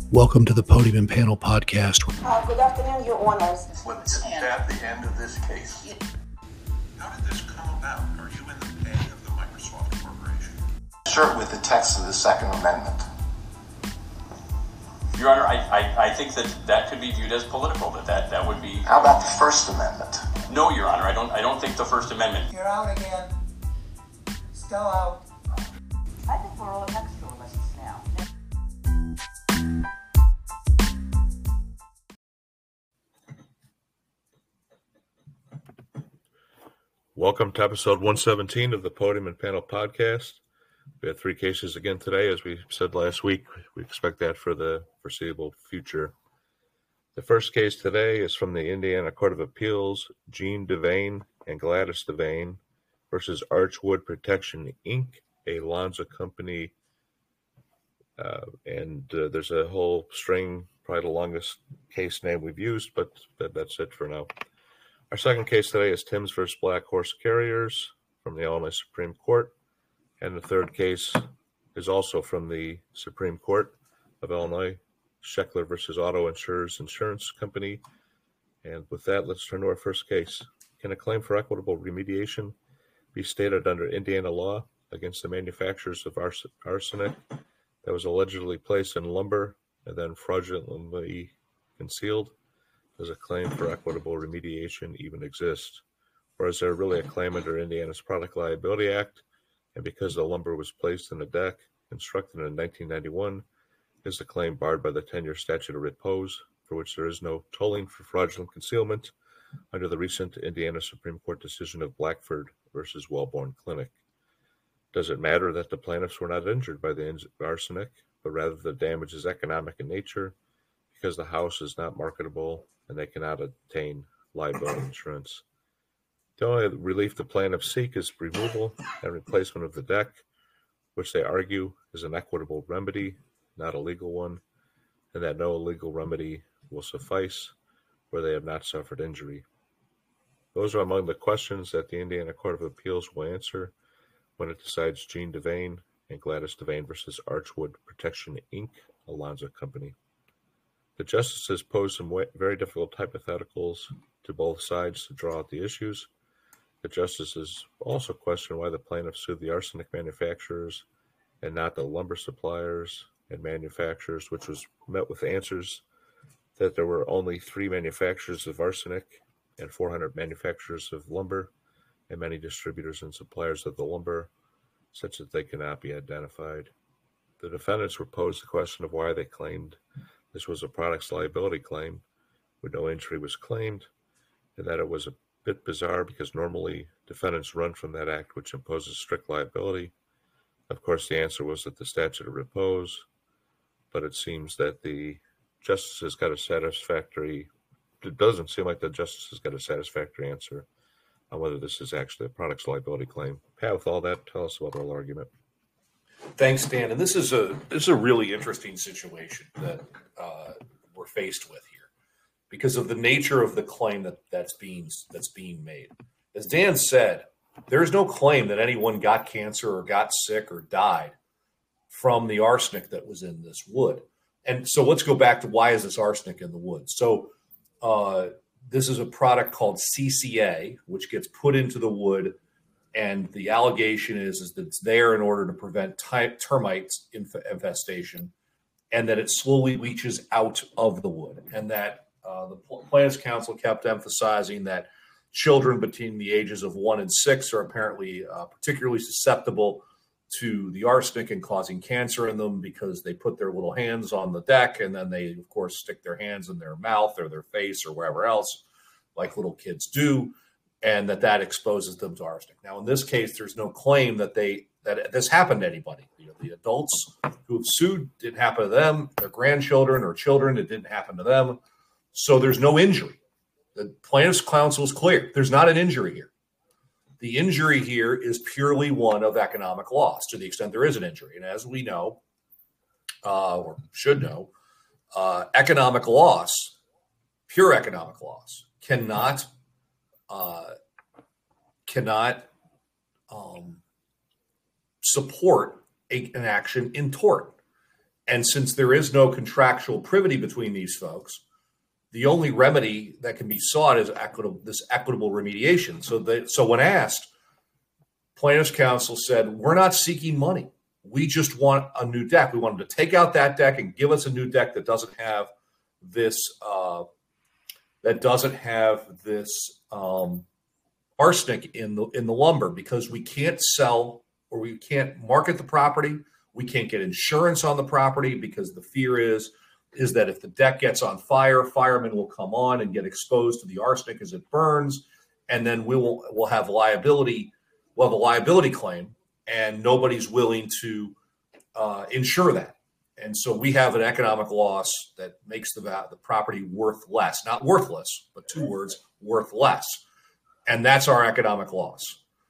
Welcome to the Podium and Panel podcast. Good afternoon, Your Honors. What's at the end of this case? How did this come about? Are you in the pay of the Microsoft Corporation? Start with the text of the Second Amendment. Your Honor, I think that could be viewed as political. That would be. How about the First Amendment? No, Your Honor, I don't think the First Amendment. You're out again. Still out. I think we're all textualists now. Welcome to episode 117 of the Podium and Panel podcast. We had three cases again today. As we said last week, we expect that for the foreseeable future. The first case today is from the Indiana Court of Appeals, Jean Devane and Gladys Devane versus Archwood Protection, Inc., a Lonza company. There's a whole string, probably the longest case name we've used, but that's it for now. Our second case today is Timms versus Black Horse Carriers from the Illinois Supreme Court. And the third case is also from the Supreme Court of Illinois, Scheckler versus Auto Insurers Insurance Company. And with that, let's turn to our first case. Can a claim for equitable remediation be stated under Indiana law against the manufacturers of arsenic that was allegedly placed in lumber and then fraudulently concealed? Does a claim for equitable remediation even exist? Or is there really a claim under Indiana's Product Liability Act? And because the lumber was placed in a deck constructed in 1991, is the claim barred by the 10-year statute of repose, for which there is no tolling for fraudulent concealment under the recent Indiana Supreme Court decision of Blackford versus Wellborn Clinic? Does it matter that the plaintiffs were not injured by the arsenic, but rather the damage is economic in nature because the house is not marketable and they cannot obtain liability insurance? The only relief the plaintiffs seek is removal and replacement of the deck, which they argue is an equitable remedy, not a legal one, and that no legal remedy will suffice where they have not suffered injury. Those are among the questions that the Indiana Court of Appeals will answer when it decides Jean Devane and Gladys Devane versus Archwood Protection, Inc., a Lonza company. The justices posed some very difficult hypotheticals to both sides to draw out the issues. The justices also questioned why the plaintiffs sued the arsenic manufacturers and not the lumber suppliers and manufacturers, which was met with answers that there were only 3 manufacturers of arsenic and 400 manufacturers of lumber and many distributors and suppliers of the lumber, such that they cannot be identified. The defendants were posed the question of why they claimed this was a products liability claim when no injury was claimed, and that it was a bit bizarre because normally defendants run from that act which imposes strict liability. Of course, the answer was that the statute of repose, but it seems that the justices got a satisfactory, it doesn't seem like the justices got a satisfactory answer on whether this is actually a products liability claim. Pat, with all that, tell us about oral argument. Thanks, Dan. And this is a really interesting situation that we're faced with here because of the nature of the claim that's being made. As Dan said, there is no claim that anyone got cancer or got sick or died from the arsenic that was in this wood. And so let's go back to why is this arsenic in the wood? So this is a product called CCA, which gets put into the wood. And the allegation is that it's there in order to prevent termites infestation, and that it slowly leaches out of the wood. And that the Plaintiffs' Counsel kept emphasizing that children between the ages of 1 and 6 are apparently particularly susceptible to the arsenic and causing cancer in them because they put their little hands on the deck and then they, of course, stick their hands in their mouth or their face or wherever else, like little kids do. And that exposes them to arsenic. Now, in this case, there's no claim that this happened to anybody. The adults who have sued didn't happen to them. Their grandchildren or children, it didn't happen to them. So there's no injury. The Plaintiffs' Counsel is clear. There's not an injury here. The injury here is purely one of economic loss to the extent there is an injury. And as we know, or should know, economic loss, pure economic loss, cannot support an action in tort. And since there is no contractual privity between these folks, the only remedy that can be sought is equitable remediation. So when asked, plaintiff's counsel said, we're not seeking money. We just want a new deck. We want them to take out that deck and give us a new deck that doesn't have this arsenic in the lumber, because we can't sell or we can't market the property. We can't get insurance on the property because the fear is that if the deck gets on fire, firemen will come on and get exposed to the arsenic as it burns, and then we'll have liability. We'll have a liability claim, and nobody's willing to insure that. And so we have an economic loss that makes the property worth less, not worthless, but two words, worth less. And that's our economic loss.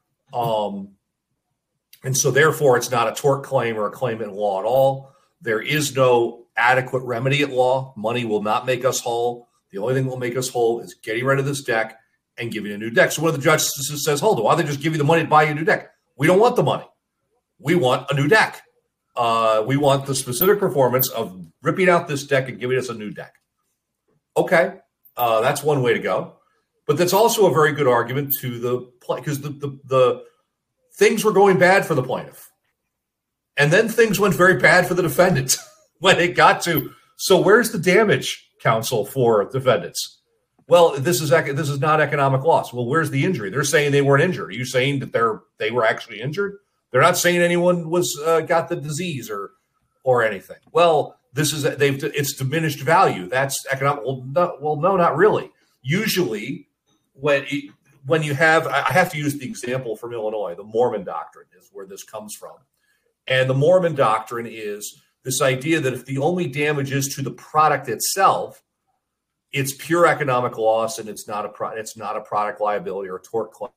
And so therefore it's not a tort claim or a claim in law at all. There is no adequate remedy at law. Money will not make us whole. The only thing that will make us whole is getting rid of this deck and giving a new deck. So one of the judges says, hold on, why don't they just give you the money to buy you a new deck? We don't want the money. We want a new deck. We want the specific performance of ripping out this deck and giving us a new deck. Okay, that's one way to go. But that's also a very good argument to the because the things were going bad for the plaintiff. And then things went very bad for the defendant when it got to. So where's the damage, counsel, for defendants? Well, this is not economic loss. Well, where's the injury? They're saying they weren't injured. Are you saying that they were actually injured? They're not saying anyone was got the disease or anything. Well, it's diminished value. That's economic. Well, no, not really. Usually, when you have, I have to use the example from Illinois. The Mormon doctrine is where this comes from, and the Mormon doctrine is this idea that if the only damage is to the product itself, it's pure economic loss, and it's not a product liability or a tort claim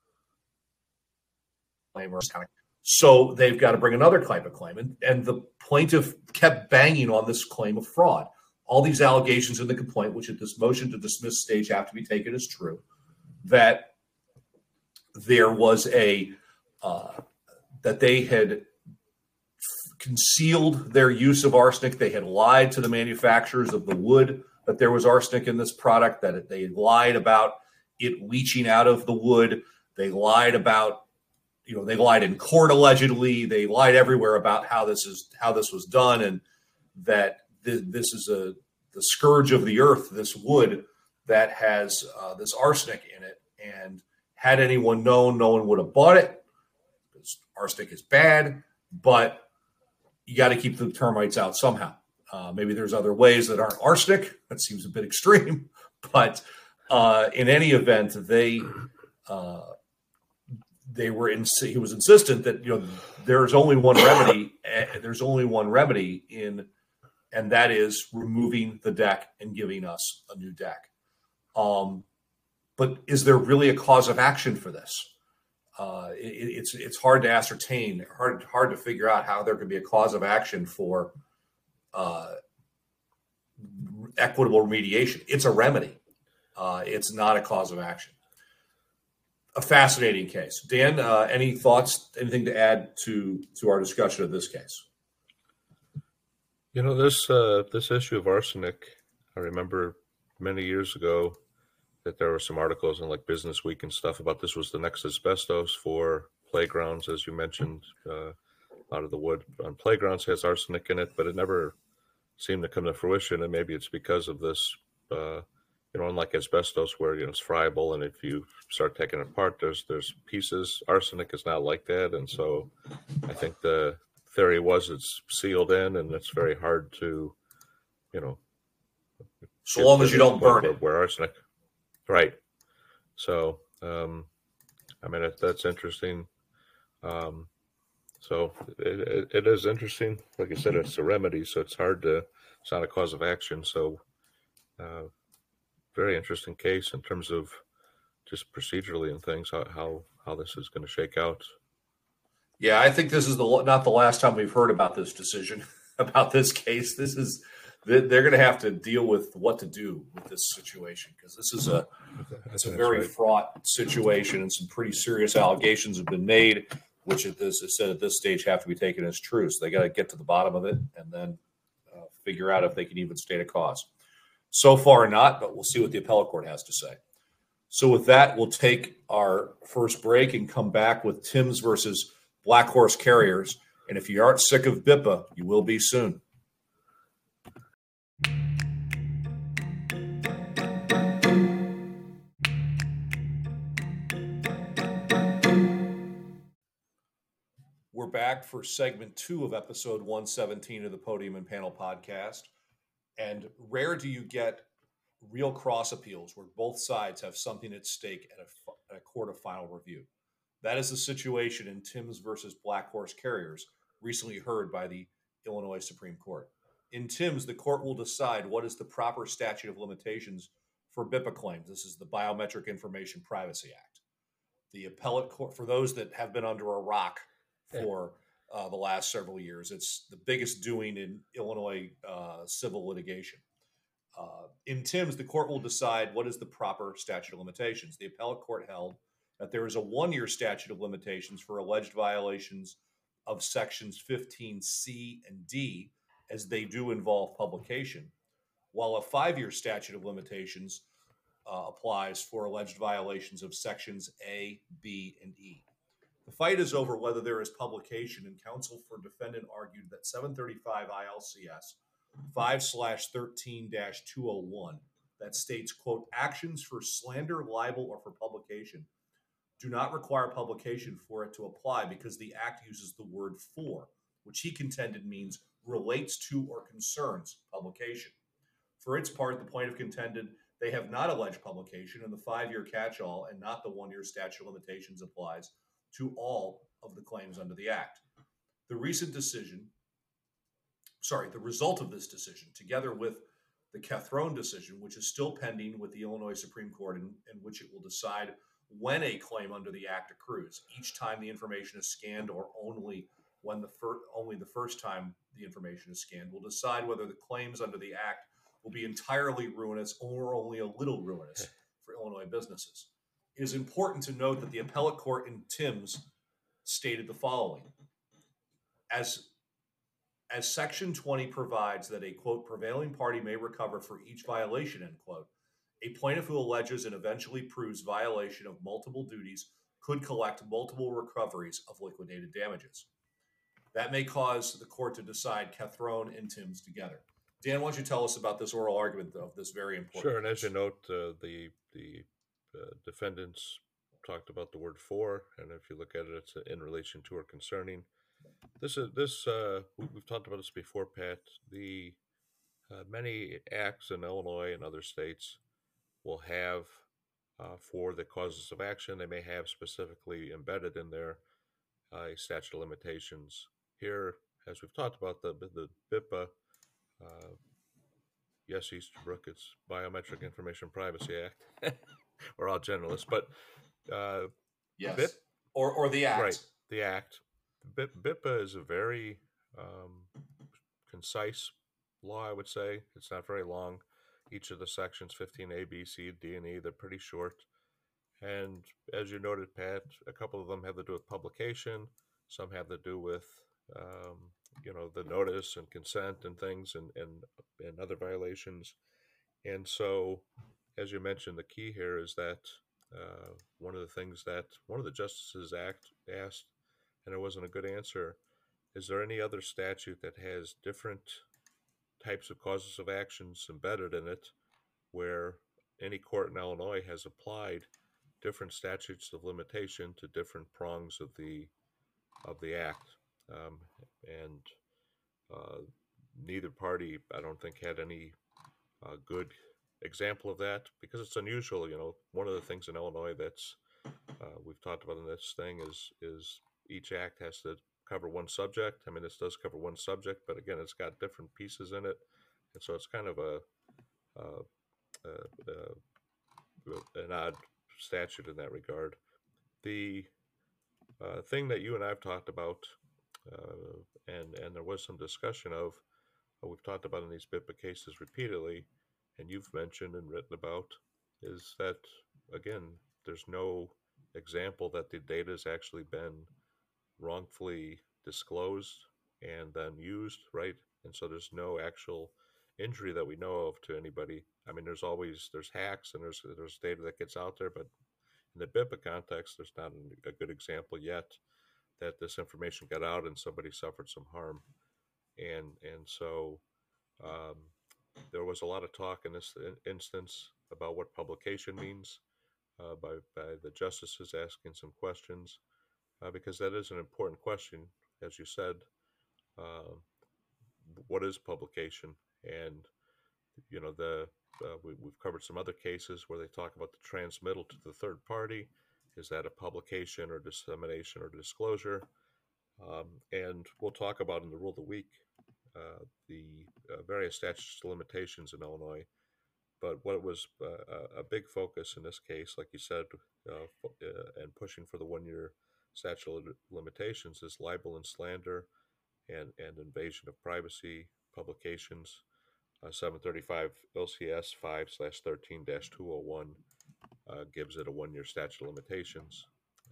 or kind of. So they've got to bring another type of claim. And the plaintiff kept banging on this claim of fraud. All these allegations in the complaint, which at this motion to dismiss stage have to be taken as true, that there was that they had concealed their use of arsenic. They had lied to the manufacturers of the wood that there was arsenic in this product, that they lied about it leaching out of the wood. They lied about, they lied in court allegedly. They lied everywhere about how this was done, and that this is the scourge of the earth, this wood that has this arsenic in it. And had anyone known, no one would have bought it, because arsenic is bad, but you got to keep the termites out somehow. Maybe there's other ways that aren't arsenic. That seems a bit extreme, but in any event, he was insistent that there's only one remedy. There's only one remedy and that is removing the deck and giving us a new deck. But is there really a cause of action for this? It's hard to ascertain, hard to figure out how there could be a cause of action for equitable remediation. It's a remedy. It's not a cause of action. A fascinating case. Dan, any thoughts, anything to add to our discussion of this case? This issue of arsenic, I remember many years ago that there were some articles in like Business Week and stuff about this was the next asbestos for playgrounds, as you mentioned. A lot of the wood on playgrounds has arsenic in it, but it never seemed to come to fruition. And maybe it's because of this, unlike asbestos where it's friable, and if you start taking it apart, there's pieces. Arsenic is not like that, and so I think the theory was it's sealed in, and it's very hard to, so long as you don't burn it. Where arsenic, right? So, that's interesting. So it is interesting. Like I said, it's a remedy, so it's not a cause of action. So, very interesting case in terms of just procedurally and things, how this is going to shake out. Yeah, I think this is not the last time we've heard about this decision, about this case. They're going to have to deal with what to do with this situation, because this is a very fraught situation, and some pretty serious allegations have been made, which at this stage have to be taken as true. So they got to get to the bottom of it and then figure out if they can even state a cause. So far, not, but we'll see what the appellate court has to say. So with that, we'll take our first break and come back with Timms versus Black Horse Carriers. And if you aren't sick of BIPA, you will be soon. We're back for segment 2 of episode 117 of the Podium and Panel podcast. And rare do you get real cross appeals where both sides have something at stake at a court of final review. That is the situation in Timms versus Black Horse Carriers, recently heard by the Illinois Supreme Court. In Timms, the court will decide what is the proper statute of limitations for BIPA claims. This is the Biometric Information Privacy Act. The appellate court, for those that have been under a rock for the last several years, it's the biggest doing in Illinois civil litigation. In Timms, the court will decide what is the proper statute of limitations. The appellate court held that there is a 1-year statute of limitations for alleged violations of sections 15C and D, as they do involve publication, while a 5-year statute of limitations applies for alleged violations of sections A, B, and E. The fight is over whether there is publication, and counsel for defendant argued that 735 ILCS 5/13-201 that states, quote, actions for slander, libel, or for publication do not require publication for it to apply because the act uses the word for, which he contended means relates to or concerns publication. For its part, the plaintiff contended they have not alleged publication, and the 5-year catch-all and not the 1-year statute of limitations applies to all of the claims under the act. The result of this decision, together with the Cathrone decision, which is still pending with the Illinois Supreme Court, in which it will decide when a claim under the act accrues, each time the information is scanned or only when only the first time the information is scanned, will decide whether the claims under the act will be entirely ruinous or only a little ruinous for Illinois businesses. It is important to note that the appellate court in Timms stated the following. As Section 20 provides that a, quote, prevailing party may recover for each violation, end quote, a plaintiff who alleges and eventually proves violation of multiple duties could collect multiple recoveries of liquidated damages. That may cause the court to decide Cathrone and Timms together. Dan, why don't you tell us about this oral argument of this very important Sure, and as case? you note, the defendants talked about the word for, and if you look at it, it's in relation to or concerning. We've talked about this before, Pat. The many acts in Illinois and other states will have for the causes of action, they may have specifically embedded in there a statute of limitations. Here, as we've talked about, the BIPA, yes, Easterbrook, it's Biometric Information Privacy Act. We're all generalists, but yes, or the act. Right, the act. BIPA is a very concise law, I would say. It's not very long. Each of the sections, 15A, B, C, D, and E, they're pretty short. And as you noted, Pat, a couple of them have to do with publication. Some have to do with, the notice and consent and things and other violations. And so, as you mentioned, the key here is that one of the things that one of the justices asked, and it wasn't a good answer, is there any other statute that has different types of causes of actions embedded in it where any court in Illinois has applied different statutes of limitation to different prongs of the act? And neither party, I don't think, had any good example of that, because it's unusual. One of the things in Illinois that's we've talked about in this thing is each act has to cover one subject. I mean, this does cover one subject, but again, it's got different pieces in it, and so it's kind of an odd statute in that regard. The thing that you and I have talked about, and there was some discussion of, we've talked about in these BIPA cases repeatedly, and you've mentioned and written about, is that, again, there's no example that the data has actually been wrongfully disclosed and then used, right? And so there's no actual injury that we know of to anybody. I mean, there's hacks and there's data that gets out there, but in the BIPA context, there's not a good example yet that this information got out and somebody suffered some harm. And so there was a lot of talk in this instance about what publication means by the justices asking some questions because that is an important question, as you said. What is publication? And we've covered some other cases where they talk about the transmittal to the third party. Is that a publication or dissemination or disclosure? And we'll talk about in the rule of the week the various statutes of limitations in Illinois. But what was a big focus in this case, like you said, and pushing for the 1 year statute of limitations is libel and slander and invasion of privacy publications. 735 LCS 5/13-201 gives it a 1 year statute of limitations.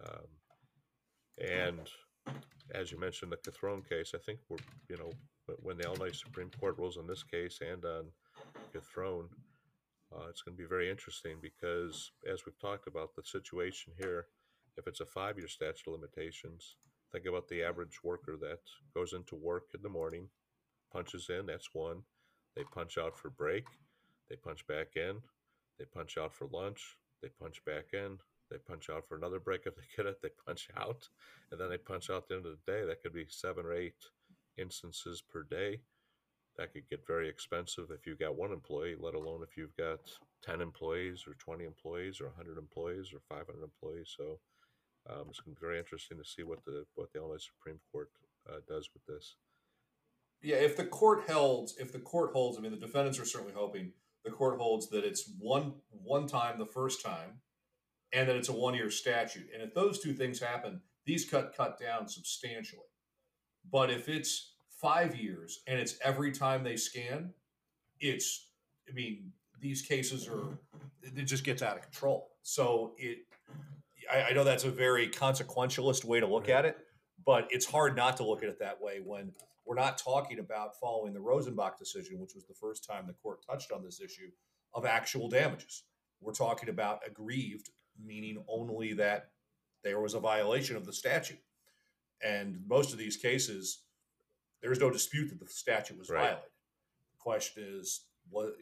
And as you mentioned, the Cathrone case, I think when the Illinois Supreme Court rules on this case and on Cathrone, it's going to be very interesting because, as we've talked about, the situation here, if it's a 5 year statute of limitations, think about the average worker that goes into work in the morning, punches in, that's one. They punch out for break, they punch back in, they punch out for lunch, they punch back in, they punch out for another break if they get it, they punch out, and then they punch out at the end of the day. That could be 7 or 8 instances per day. That could get very expensive if you've got one employee, let alone if you've got 10 employees or 20 employees or 100 employees or 500 employees. So it's going to be very interesting to see what the Illinois Supreme Court does with this. Yeah, if the court holds, I mean, the defendants are certainly hoping the court holds that it's one time the first time, and that it's a 1 year statute. And if those two things happen, these cut down substantially. But if it's 5 years and it's every time they scan, these cases it just gets out of control. So I know that's a very consequentialist way to look at it, but it's hard not to look at it that way when we're not talking about following the Rosenbach decision, which was the first time the court touched on this issue of actual damages. We're talking about aggrieved, meaning only that there was a violation of the statute. And most of these cases, there's no dispute that the statute was violated. The question is,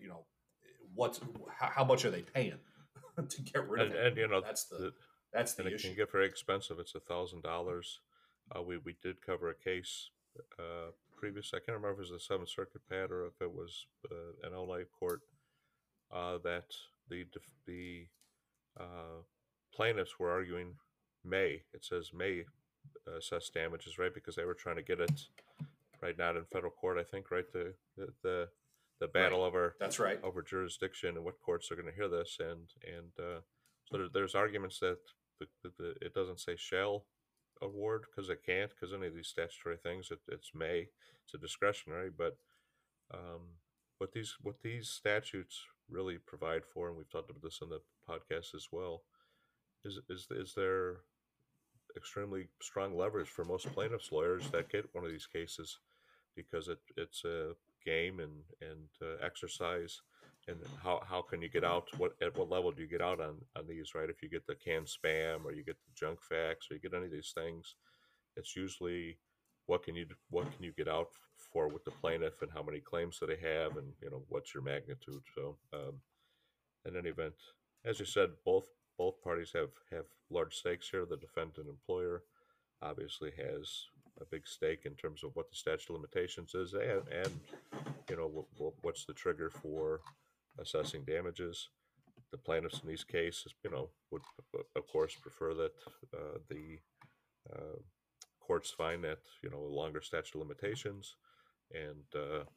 how much are they paying to get rid of it? And that's the issue. It can get very expensive. It's $1,000. We did cover a case previous. I can't remember if it was the Seventh Circuit, Pat, or if it was an Illinois court that the plaintiffs were arguing it says may assess damages, right? Because they were trying to get it not in federal court, I think, right? The battle over that's right over jurisdiction and what courts are going to hear this, and so there's arguments that it doesn't say shall award because it can't, because any of these statutory things it's a discretionary, but what these statutes really provide for, and we've talked about this on the podcast as well, is there extremely strong leverage for most plaintiffs' lawyers that get one of these cases, because it's a game and exercise, and how can you get out? At what level do you get out on these, right? If you get the canned spam or you get the junk facts or you get any of these things, it's usually what can you get out for with the plaintiff, and how many claims do they have, and what's your magnitude. So in any event, as you said, both parties have large stakes here. The defendant employer obviously has a big stake in terms of what the statute of limitations is, and what's the trigger for assessing damages. The plaintiffs in these cases, would of course prefer that the courts find that a longer statute of limitations, and the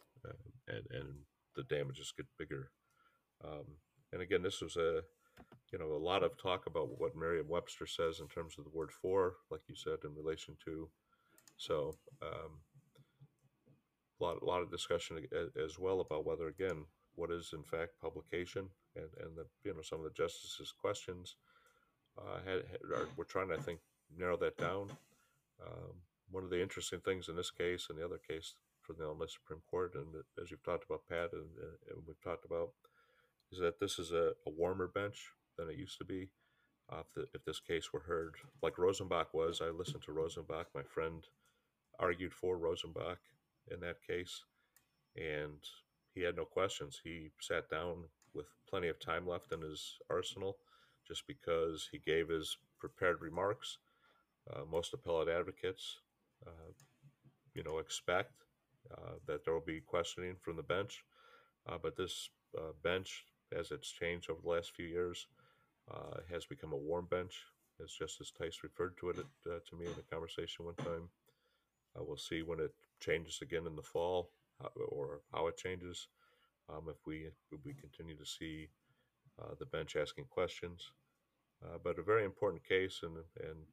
damages get bigger. And again, this was a lot of talk about what Merriam-Webster says in terms of the word "for," like you said, in relation to. So, a lot of discussion as well about whether, again, what is in fact publication, and some of the justices' questions we're trying to, I think, narrow that down. one of the interesting things in this case and the other case from the Illinois Supreme Court, and as you've talked about, Pat, and we've talked about, is that this is a warmer bench than it used to be. If this case were heard like Rosenbach was, I listened to Rosenbach. My friend argued for Rosenbach in that case, and he had no questions. He sat down with plenty of time left in his arsenal just because he gave his prepared remarks. Most appellate advocates, expect that there will be questioning from the bench, but this bench, as it's changed over the last few years, has become a warm bench, as Justice Tice referred to it to me in a conversation one time. We'll see when it changes again in the fall, or how it changes. If we continue to see the bench asking questions, but a very important case, and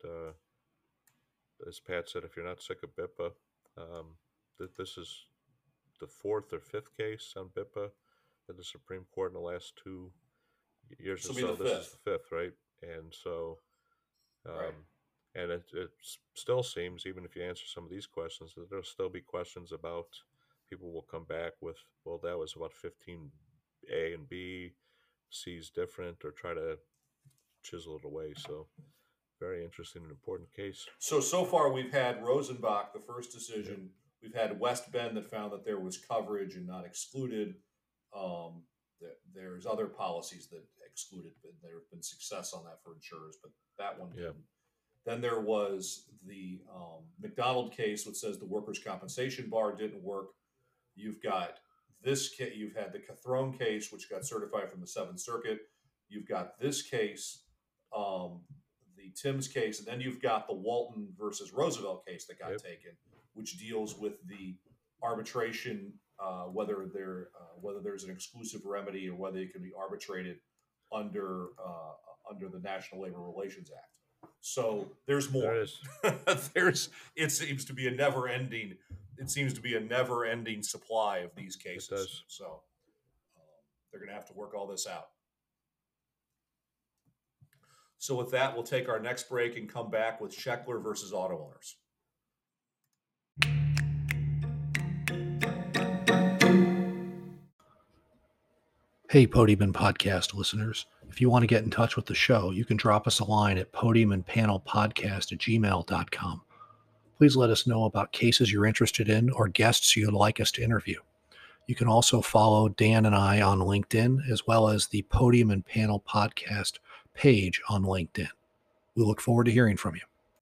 as Pat said, if you're not sick of BIPA, this is the fourth or fifth case on BIPA at the Supreme Court in the last 2 years or so. This is the fifth, right? And so, Right. and it still seems, even if you answer some of these questions, that there'll still be questions about. People will come back with, well, that was about 15A and B, C's different, or try to chisel it away. So, very interesting and important case. So far we've had Rosenbach, the first decision. We've had West Bend that found that there was coverage and not excluded. There's other policies that excluded, but there have been success on that for insurers, but that one didn't. Then there was the McDonald case, which says the workers' compensation bar didn't work. You've got this case. You've had the Cathrone case, which got certified from the Seventh Circuit. You've got this case, the Timms case, and then you've got the Walton versus Roosevelt case that got taken, which deals with the arbitration, whether there's an exclusive remedy or whether it can be arbitrated under the National Labor Relations Act. So there's more. There is. It seems to be a never-ending supply of these cases. It does. So they're going to have to work all this out. So with that, we'll take our next break and come back with Sheckler versus auto owners. Hey, Podium and Podcast listeners. If you want to get in touch with the show, you can drop us a line at podiumandpanelpodcast@gmail.com. Please let us know about cases you're interested in or guests you'd like us to interview. You can also follow Dan and I on LinkedIn, as well as the Podium and Panel Podcast page on LinkedIn. We look forward to hearing from you.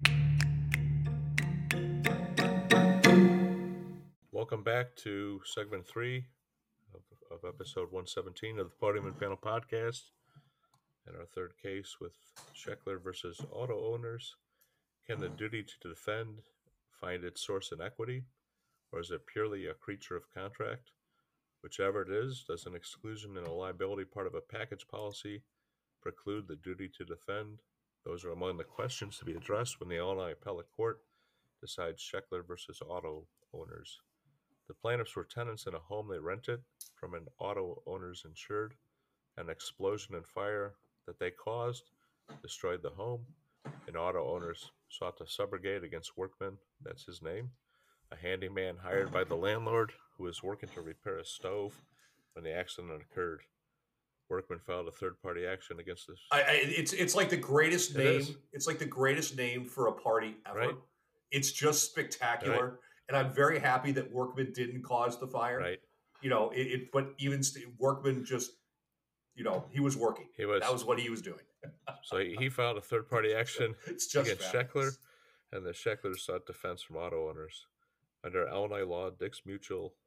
Welcome back to segment 3 of episode 117 of the Podium and Panel Podcast, and our third case with Sheckler versus auto owners. Can the duty to defend find its source in equity, or is it purely a creature of contract? Whichever it is, does an exclusion in a liability part of a package policy preclude the duty to defend? Those are among the questions to be addressed when the Illinois Appellate Court decides Sheckler versus auto owners. The plaintiffs were tenants in a home they rented from an auto owner's insured. An explosion and fire that they caused destroyed the home. An auto owners sought to subrogate against Workman, that's his name, a handyman hired by the landlord who was working to repair a stove when the accident occurred. Workman filed a third-party action against this. It's like the greatest name. It's like the greatest name for a party ever. Right. It's just spectacular. Right. And I'm very happy that Workman didn't cause the fire. Right. But even Workman just, he was working. That was what he was doing. So he filed a third-party action It's just against fabulous. Sheckler, and the Shecklers sought defense from auto owners. Under Illinois law, Dick's Mutual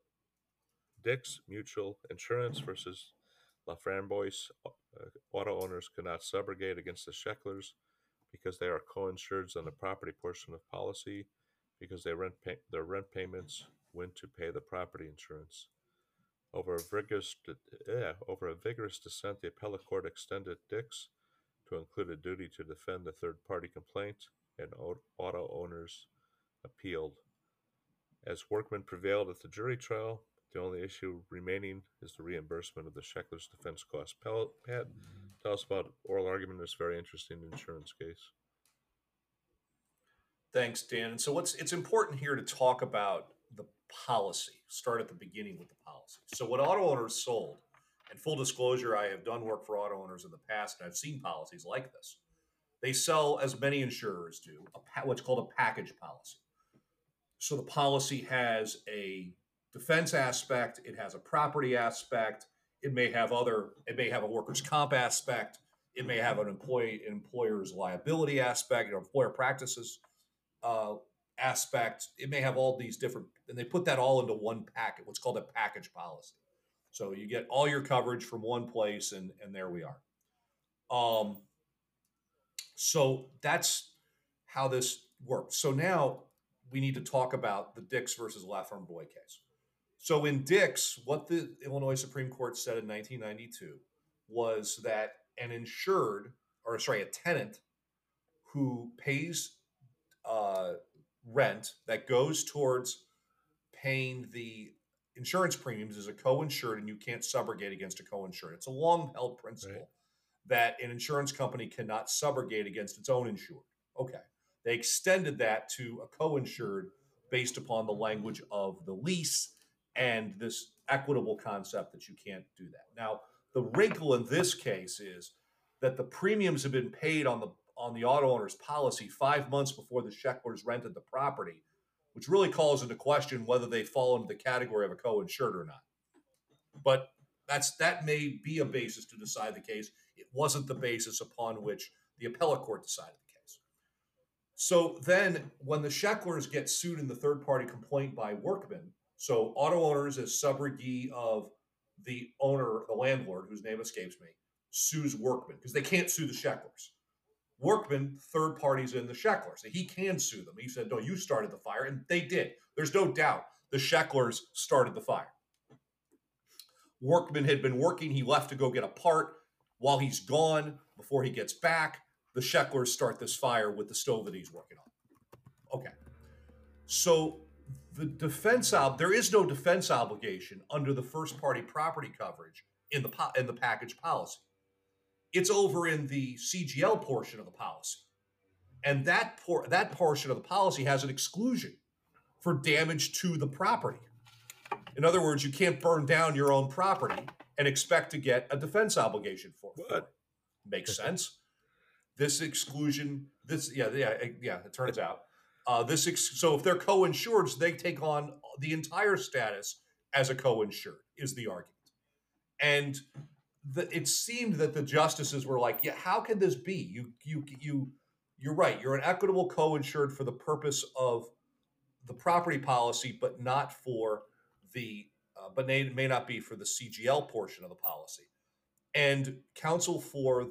Insurance versus La Framboise, auto owners could not subrogate against the Shecklers because they are co-insureds on the property portion of policy, because their rent payments went to pay the property insurance. Over a vigorous dissent, the appellate court extended Dick's to include a duty to defend the third-party complaint, and auto owners appealed. As Workman prevailed at the jury trial, the only issue remaining is the reimbursement of the Sheckler's defense costs. Pat, tell us about oral argument in this very interesting insurance case. Thanks, Dan. And so it's important here to talk about the policy. Start at the beginning with the policy. So what auto owners sold, and full disclosure, I have done work for auto owners in the past, and I've seen policies like this. They sell, as many insurers do, what's called a package policy. So the policy has a defense aspect, it has a property aspect, it may have a workers' comp aspect, it may have an employer's liability aspect, employer practices aspect. It may have all these different, and they put that all into one packet, what's called a package policy. So you get all your coverage from one place, and there we are. So that's how this works. So now we need to talk about the Dix versus LaFerme-Boy case. So in Dix, what the Illinois Supreme Court said in 1992 was that a tenant who pays rent that goes towards paying the insurance premiums is a co-insured, and you can't subrogate against a co-insured. It's a long-held principle that an insurance company cannot subrogate against its own insured. Okay. They extended that to a co-insured based upon the language of the lease and this equitable concept that you can't do that. Now, the wrinkle in this case is that the premiums have been paid on the auto owner's policy 5 months before the Shecklers rented the property, which really calls into question whether they fall into the category of a co-insured or not. But that may be a basis to decide the case. It wasn't the basis upon which the appellate court decided the case. So then when the Shecklers get sued in the third-party complaint by Workman, so auto owners as subrogee of the owner, the landlord, whose name escapes me, sues Workman because they can't sue the Shecklers. Workman, third parties in the Shecklers. He can sue them. He said, no, you started the fire, and they did. There's no doubt the Shecklers started the fire. Workman had been working. He left to go get a part. While he's gone, before he gets back, the Shecklers start this fire with the stove that he's working on. Okay. So the defense there is no defense obligation under the first-party property coverage in the package policy. It's over in the CGL portion of the policy. And that portion of the policy has an exclusion for damage to the property. In other words, you can't burn down your own property and expect to get a defense obligation for it. Makes sense. This exclusion, it turns out. So if they're co-insureds, they take on the entire status as a co-insured, is the argument. And it seemed that the justices were like, yeah, how can this be? You're right. You're an equitable co-insured for the purpose of the property policy, but not for but may not be for the CGL portion of the policy. And counsel for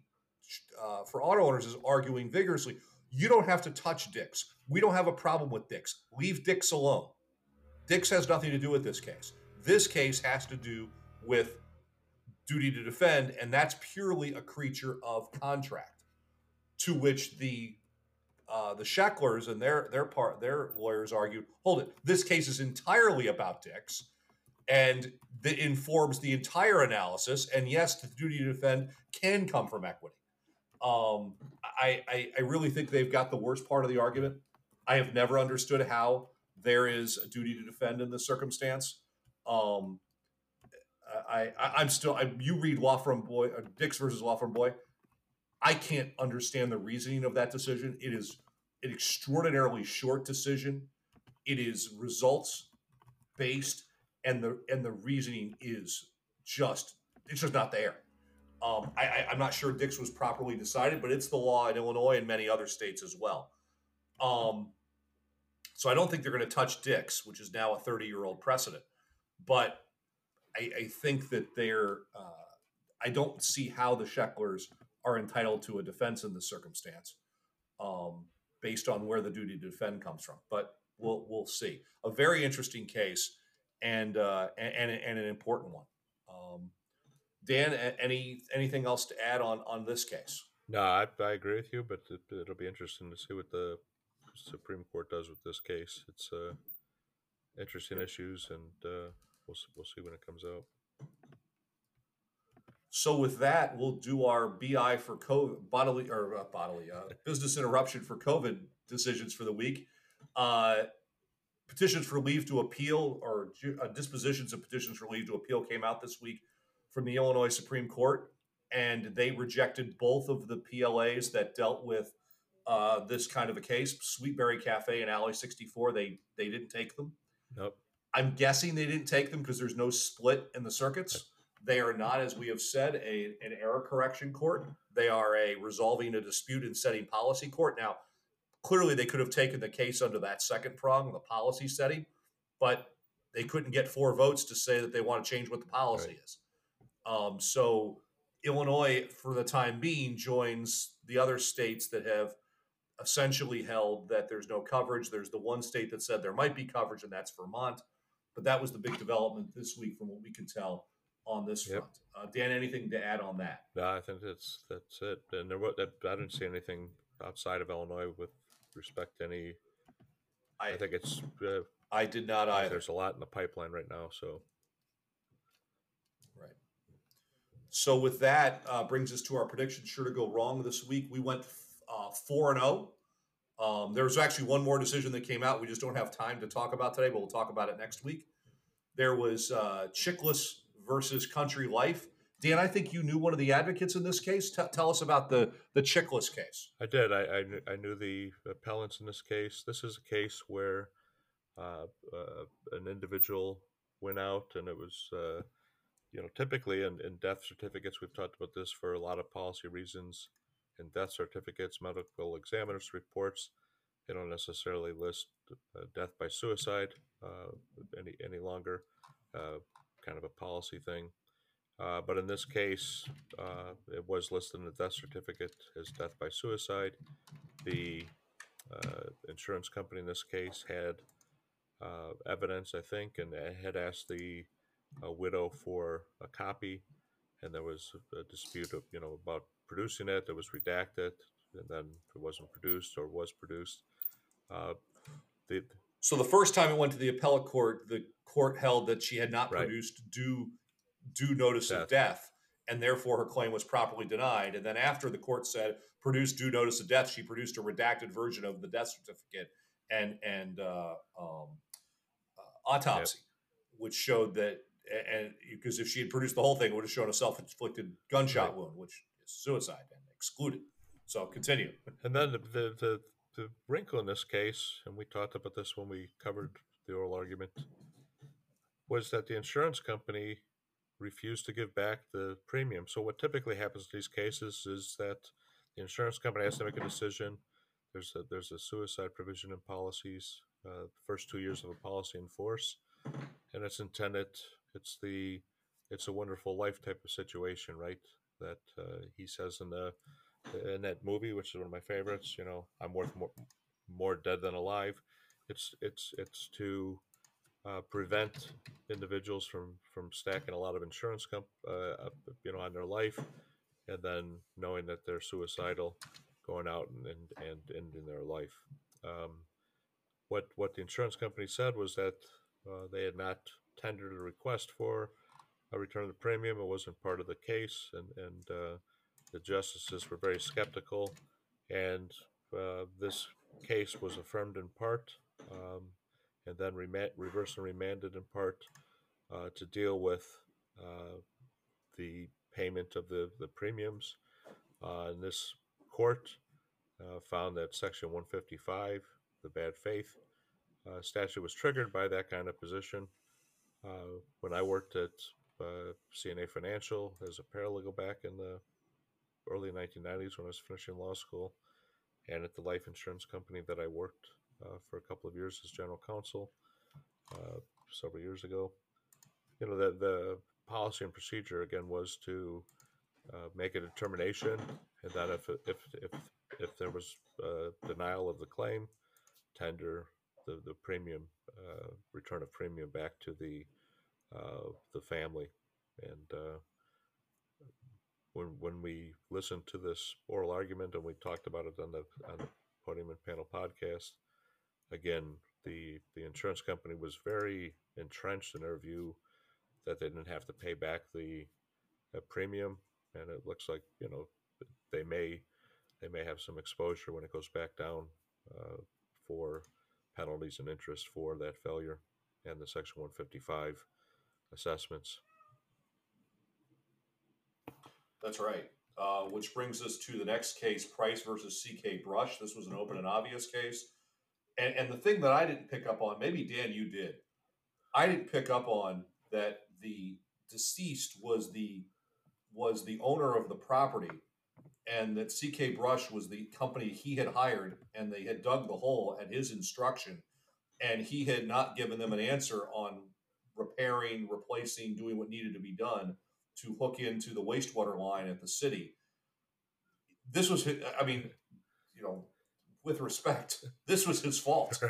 auto owners is arguing vigorously, you don't have to touch Dix. We don't have a problem with Dix. Leave Dix alone. Dix has nothing to do with this case. This case has to do with duty to defend, and that's purely a creature of contract, to which the Shecklers and their lawyers argued, hold it, this case is entirely about Dix, and that informs the entire analysis. And yes, the duty to defend can come from equity. I really think they've got the worst part of the argument. I have never understood how there is a duty to defend in this circumstance. You read LaFerme-Boy, Dix versus LaFerme-Boy. I can't understand the reasoning of that decision. It is an extraordinarily short decision. It is results based, and the reasoning is just not there. I'm not sure Dix was properly decided, but it's the law in Illinois and many other states as well. So I don't think they're going to touch Dix, which is now a 30-year-old precedent. But I think that I don't see how the Shecklers are entitled to a defense in this circumstance, based on where the duty to defend comes from. But we'll see. A very interesting case and an important one. Dan, anything else to add on this case? No, I agree with you, but it'll be interesting to see what the Supreme Court does with this case. It's interesting issues, and we'll see when it comes out. So with that, we'll do our BI for COVID, business interruption for COVID decisions for the week. Petitions for leave to appeal or dispositions of petitions for leave to appeal came out this week from the Illinois Supreme Court, and they rejected both of the PLAs that dealt with this kind of a case. Sweetberry Cafe and Alley 64, they didn't take them. Nope. I'm guessing they didn't take them because there's no split in the circuits. They are not, as we have said, an error correction court. They are a resolving a dispute and setting policy court. Now, clearly they could have taken the case under that second prong, the policy setting, but they couldn't get 4 votes to say that they want to change what the policy is. So Illinois, for the time being, joins the other states that have essentially held that there's no coverage. There's the one state that said there might be coverage, and that's Vermont. But that was the big development this week from what we can tell on this front. Dan, anything to add on that? No, I think that's it. And I didn't see anything outside of Illinois with respect to any. I think it's. I did not either. There's a lot in the pipeline right now, so. Right. So with that, brings us to our prediction. Sure to go wrong this week. We went 4-0. There was actually one more decision that came out. We just don't have time to talk about today, but we'll talk about it next week. There was Chickless versus Country Life. Dan, I think you knew one of the advocates in this case. Tell us about the Chickless case. I did. I knew the appellants in this case. This is a case where an individual went out, and it was, typically in death certificates, we've talked about this for a lot of policy reasons. In death certificates, medical examiners' reports, they don't necessarily list death by suicide any longer, kind of a policy thing. But in this case, it was listed in the death certificate as death by suicide. The insurance company in this case had evidence, I think, and had asked the widow for a copy, and there was a dispute of, about producing it. It was redacted, and then it wasn't produced or was produced. So the first time it went to the appellate court, the court held that she had not produced due notice of death, and therefore her claim was properly denied. And then after the court said produce due notice of death, she produced a redacted version of the death certificate and autopsy, which showed that, and because if she had produced the whole thing, it would have shown a self-inflicted gunshot wound, which is suicide and excluded. So continue. And then the wrinkle in this case, and we talked about this when we covered the oral argument, was that the insurance company refused to give back the premium. So what typically happens in these cases is that the insurance company has to make a decision. There's a suicide provision in policies, the first 2 years of a policy in force, and it's intended. It's a wonderful life type of situation, right? That he says in that movie, which is one of my favorites. I'm worth more dead than alive. It's to prevent individuals from stacking a lot of insurance on their life, and then knowing that they're suicidal, going out and ending their life. What the insurance company said was that they had not tendered a request for a return of the premium. It wasn't part of the case, and the justices were very skeptical, and this case was affirmed in part, and then reversed and remanded in part to deal with the payment of the premiums. And this court found that Section 155, the bad faith statute, was triggered by that kind of position. When I worked at CNA Financial as a paralegal back in the early 1990s when I was finishing law school, and at the life insurance company that I worked for a couple of years as general counsel several years ago, the policy and procedure again was to make a determination, and that if there was denial of the claim, tender the premium, return of premium back to the family. And when we listened to this oral argument, and we talked about it on the Podium and Panel podcast, again, the insurance company was very entrenched in their view that they didn't have to pay back the at premium, and it looks like they may have some exposure when it goes back down for penalties and interest for that failure and the Section 155 assessments. That's right. Which brings us to the next case, Price versus CK Brush. This was an open and obvious case. And the thing that I didn't pick up on, maybe Dan, you did. I didn't pick up on that the deceased was the owner of the property, and that CK Brush was the company he had hired, and they had dug the hole at his instruction, and he had not given them an answer on repairing, replacing, doing what needed to be done to hook into the wastewater line at the city. This was, I mean, with respect, this was his fault.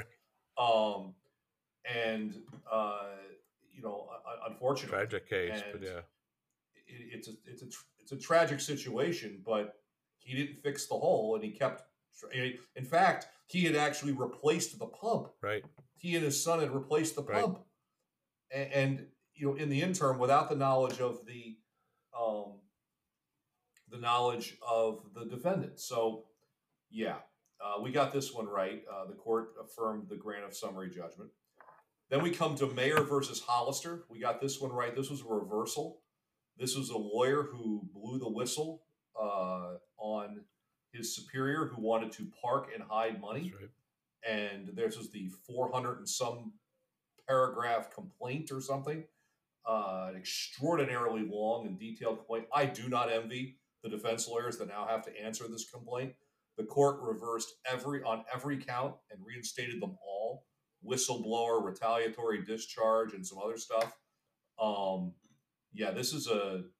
Unfortunately, tragic case, but yeah, it's a tragic situation. But he didn't fix the hole, and he kept. In fact, he had actually replaced the pump. Right. He and his son had replaced the pump, and in the interim, without the knowledge of the defendant. So, yeah. We got this one right. The court affirmed the grant of summary judgment. Then we come to Mayer versus Hollister. We got this one right. This was a reversal. This was a lawyer who blew the whistle on his superior who wanted to park and hide money. That's right. And this was the 400 and some paragraph complaint or something. An extraordinarily long and detailed complaint. I do not envy the defense lawyers that now have to answer this complaint. The court reversed on every count and reinstated them all. Whistleblower, retaliatory discharge, and some other stuff. This is a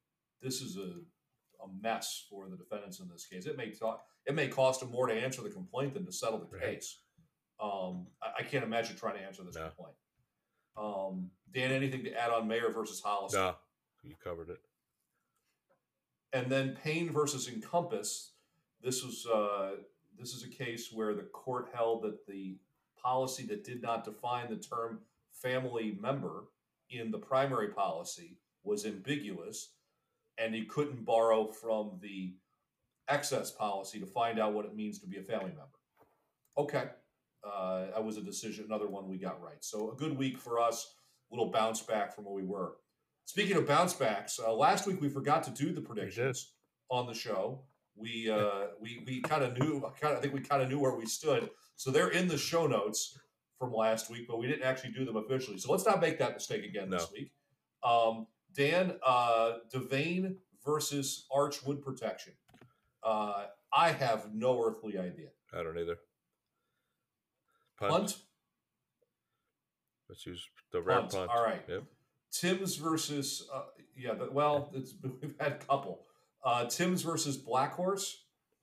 mess for the defendants in this case. It may cost them more to answer the complaint than to settle the case. I can't imagine trying to answer this complaint. Dan, anything to add on Mayer versus Hollister? No, you covered it. And then Payne versus Encompass. This is a case where the court held that the policy that did not define the term family member in the primary policy was ambiguous, and he couldn't borrow from the excess policy to find out what it means to be a family member. Okay. That was a decision, another one we got right. So a good week for us, a little bounce back from where we were. Speaking of bounce backs, last week we forgot to do the predictions on the show. We kind of knew. I think we kind of knew where we stood. So they're in the show notes from last week, but we didn't actually do them officially. So let's not make that mistake again this week. Dan, Devane versus Arch Wood Protection. I have no earthly idea. I don't either. Punt? Let's use the rare punt. All right. Yep. Tim's versus we've had a couple. Tim's versus Black Horse.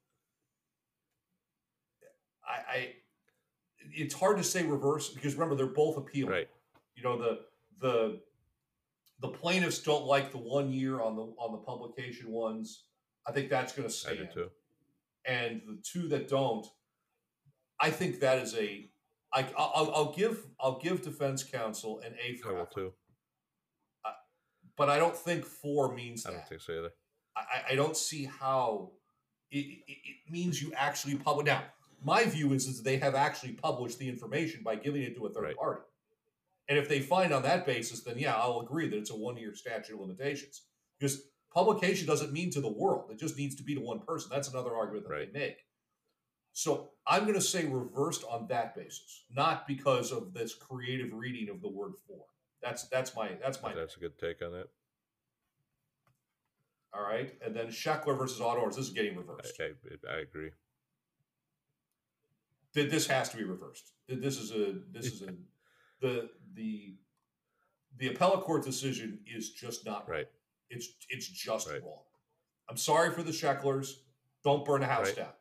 It's hard to say reverse because remember they're both appealing. Right. The plaintiffs don't like the 1 year on the publication ones. I think that's going to stand. I do too. And the two that don't, I think that is I'll give defense counsel an A for I will effort. too. But I don't think 4 means that. I don't think so either. I don't see how it means you actually publish. Now, my view is they have actually published the information by giving it to a third party. And if they find on that basis, then yeah, I'll agree that it's a 1 year statute of limitations. Because publication doesn't mean to the world. It just needs to be to one person. That's another argument that they make. So I'm going to say reversed on that basis, not because of this creative reading of the word for. That's my. That's a good take on that. All right, and then Sheckler versus Auto Owners. This is getting reversed. I agree. This has to be reversed. This is the appellate court decision is just not right. It's just wrong. I'm sorry for the Shecklers. Don't burn the house down.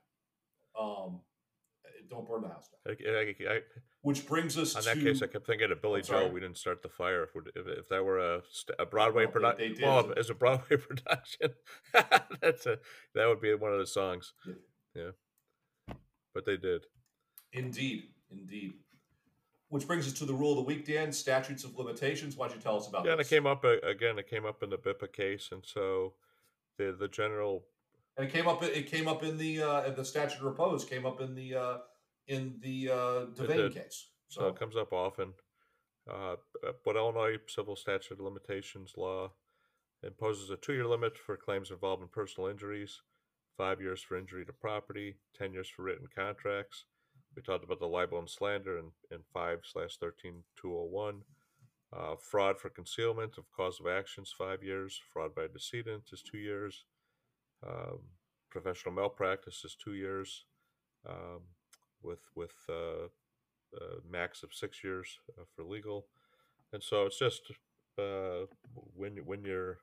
Don't burn the house down. Which brings us on to... that case, I kept thinking of Billy Joe. We didn't start the fire. If that were a Broadway production, as a Broadway production, that would be one of the songs. Yeah. But they did. Indeed. Which brings us to the rule of the week, Dan, statutes of limitations. Why don't you tell us about this? And it came up in the BIPA case, and so the general. And it came up in the statute of repose came up in the Devane case. So it comes up often. But Illinois civil statute of limitations law imposes a 2-year limit for claims involving personal injuries, 5 years for injury to property, 10 years for written contracts. We talked about the libel and slander in 5/13201. Fraud for concealment of cause of actions, 5 years. Fraud by decedent is 2 years. Professional malpractice is 2 years, with max of 6 years for legal. And so it's just when you're,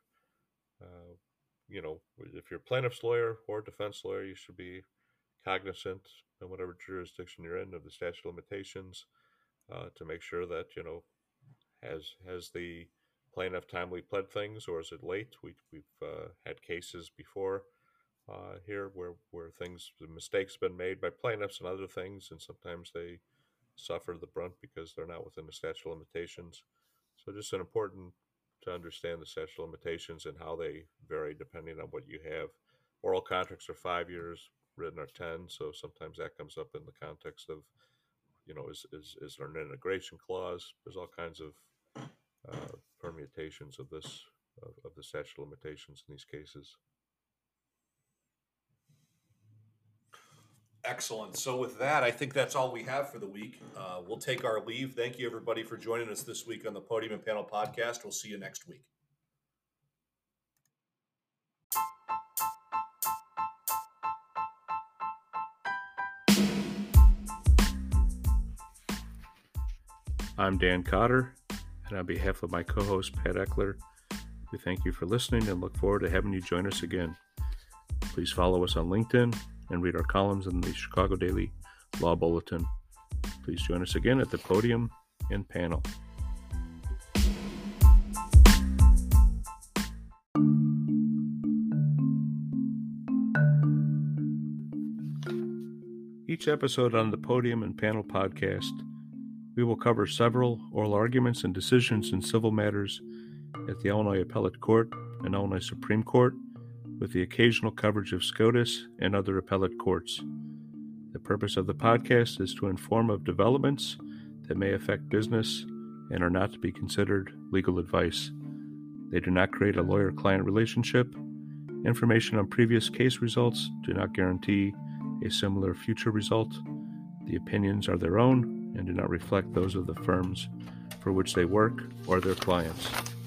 if you're a plaintiff's lawyer or defense lawyer, you should be cognizant in whatever jurisdiction you're in of the statute of limitations to make sure that, has the plaintiff timely pled things, or is it late? We've had cases before here where the mistakes have been made by plaintiffs and other things, and sometimes they suffer the brunt because they're not within the statute of limitations. So just important to understand the statute of limitations and how they vary depending on what you have. Oral contracts are 5 years, written are 10. So sometimes that comes up in the context of, is there an integration clause? There's all kinds of permutations of this, of the statute of limitations in these cases. Excellent. So with that, I think that's all we have for the week. We'll take our leave. Thank you, everybody, for joining us this week on the Podium and Panel podcast. We'll see you next week. I'm Dan Cotter, and on behalf of my co-host, Pat Eckler, we thank you for listening and look forward to having you join us again. Please follow us on LinkedIn and read our columns in the Chicago Daily Law Bulletin. Please join us again at the Podium and Panel. Each episode on the Podium and Panel podcast, we will cover several oral arguments and decisions in civil matters at the Illinois Appellate Court and Illinois Supreme Court, with the occasional coverage of SCOTUS and other appellate courts. The purpose of the podcast is to inform of developments that may affect business and are not to be considered legal advice. They do not create a lawyer-client relationship. Information on previous case results do not guarantee a similar future result. The opinions are their own and do not reflect those of the firms for which they work or their clients.